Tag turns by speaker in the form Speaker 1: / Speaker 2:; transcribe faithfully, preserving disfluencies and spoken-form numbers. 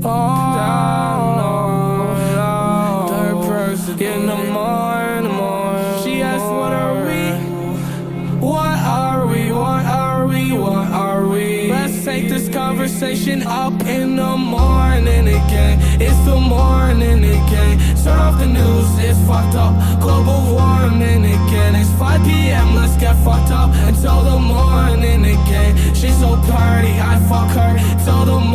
Speaker 1: Oh, down low, third person in the morning, morning. She asked, what are we? What are we? What are we? What are we? Let's take this conversation up in the morning again. It's the morning again. Turn off the news, it's fucked up. Global warming again. It's five p m, let's get fucked up until the morning again. She's so party, I fuck her till the morning.